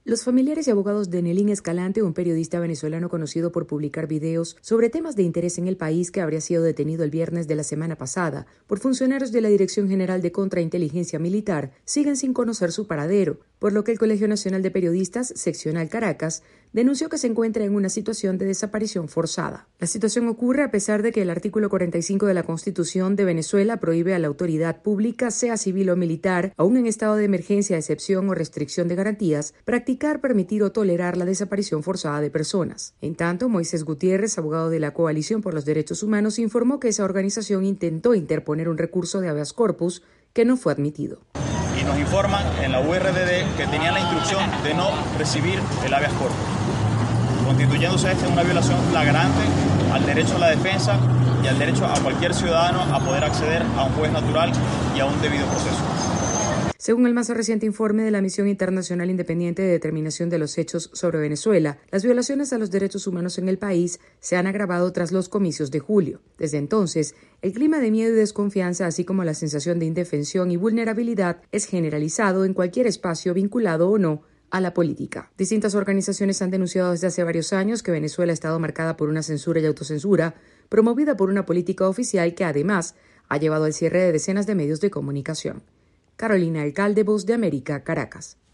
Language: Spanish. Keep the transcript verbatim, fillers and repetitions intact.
Los familiares y abogados de Nelín Escalante, un periodista venezolano conocido por publicar videos sobre temas de interés en el país que habría sido detenido el viernes de la semana pasada por funcionarios de la Dirección General de Contrainteligencia Militar, siguen sin conocer su paradero, por lo que el Colegio Nacional de Periodistas, seccional Caracas, denunció que se encuentra en una situación de desaparición forzada. La situación ocurre a pesar de que el artículo cuarenta y cinco de la Constitución de Venezuela prohíbe a la autoridad pública, sea civil o militar, aún en estado de emergencia, excepción o restricción de garantías, practicar, permitir o tolerar la desaparición forzada de personas. En tanto, Moisés Gutiérrez, abogado de la Coalición por los Derechos Humanos, informó que esa organización intentó interponer un recurso de habeas corpus que no fue admitido. Y nos informan en la U R D D que tenían la instrucción de no recibir el habeas corpus, constituyéndose esta una violación flagrante al derecho a la defensa y al derecho a cualquier ciudadano a poder acceder a un juez natural y a un debido proceso. Según el más reciente informe de la Misión Internacional Independiente de Determinación de los Hechos sobre Venezuela, las violaciones a los derechos humanos en el país se han agravado tras los comicios de julio. Desde entonces, el clima de miedo y desconfianza, así como la sensación de indefensión y vulnerabilidad, es generalizado en cualquier espacio vinculado o no a la política. Distintas organizaciones han denunciado desde hace varios años que Venezuela ha estado marcada por una censura y autocensura, promovida por una política oficial que además ha llevado al cierre de decenas de medios de comunicación. Carolina Alcalde, Voz de América, Caracas.